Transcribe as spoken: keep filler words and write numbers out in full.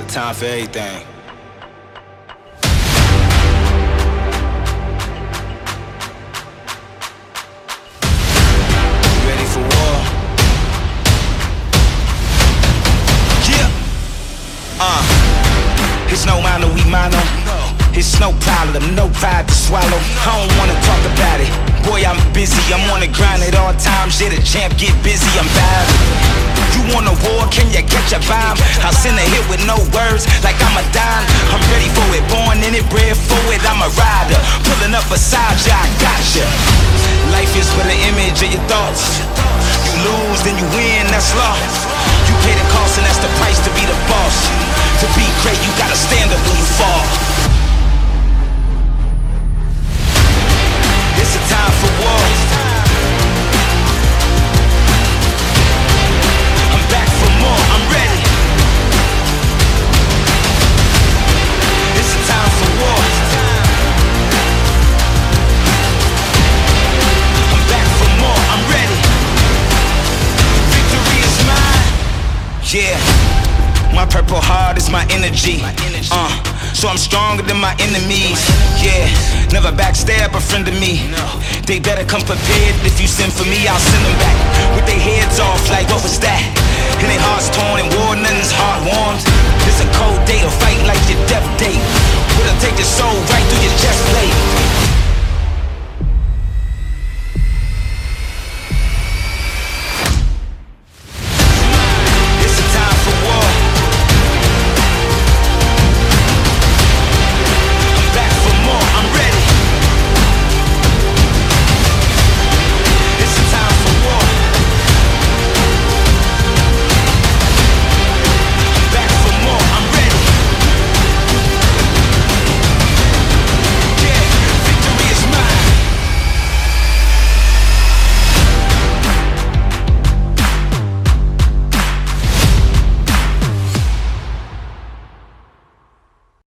time for everything. You ready for war? Yeah. Uh. It's no mano, we mano. It's no problem, no vibe to swallow. I don't wanna talk about it. Boy, I'm busy, I'm on the grind at all times. Yeah, the champ get busy, I'm bad. You want a war, can you catch a bomb? I'll send a hit with no words, like I'm a dime. I'm ready for it, born in it, bred for it. I'm a rider, pulling up beside ya, I gotcha. Life is but an image of your thoughts. You lose, then you win, that's law. You pay the cost and that's the price to be the boss. To be great, you gotta stand up when you fall. It's a time for war. I'm back for more, I'm ready. It's a time for war. I'm back for more, I'm ready. Victory is mine. Yeah. My purple heart is my energy. Uh, so I'm stronger than my enemies. Yeah, never backstab a friend of me. They better come prepared. If you send for me, I'll send them back with their heads off like what was that? And their hearts torn and war, nothing's heart warmed. It's a cold day to fight like your death date. What'll take your soul right through your chest plate?